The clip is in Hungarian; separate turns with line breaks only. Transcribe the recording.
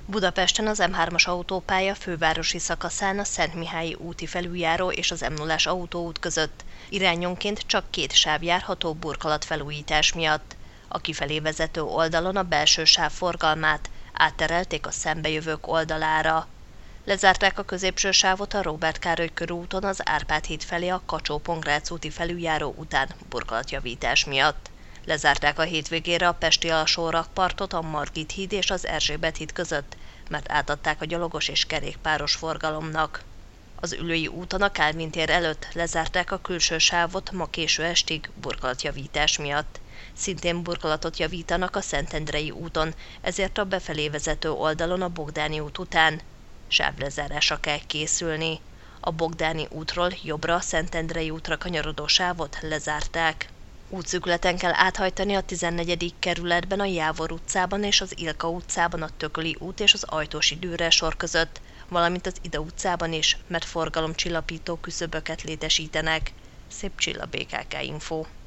Budapesten az M3-as autópálya fővárosi szakaszán a Szentmihályi úti felüljáró és az M0-as autóút között irányonként csak 2 sáv járható burkolatfelújítás miatt. A kifelé vezető oldalon a belső sáv forgalmát átterelték a szembejövők oldalára. Lezárták a középső sávot a Róbert Károly körúton az Árpád híd felé a Kacsó-Pongrác úti felüljáró után burkolatjavítás miatt. Lezárták a hétvégére a pesti alsórakpartot a Margit híd és az Erzsébet híd között, mert átadták a gyalogos és kerékpáros forgalomnak. Az Üllői úton a Kálvin tér előtt lezárták a külső sávot ma késő estig burkolatjavítás miatt. Szintén burkolatot javítanak a Szentendrei úton, ezért a befelé vezető oldalon a Bogdáni út után sávlezárásra kell készülni. A Bogdáni útról jobbra a Szentendrei útra kanyarodó sávot lezárták. Útszűkületen kell áthajtani a 14. kerületben a Jávor utcában és az Ilka utcában a Tököli út és az Ajtósi Dürre sor között, valamint az Ida utcában is, mert forgalomcsillapító küszöböket létesítenek. Szép Csilla, BKK Info.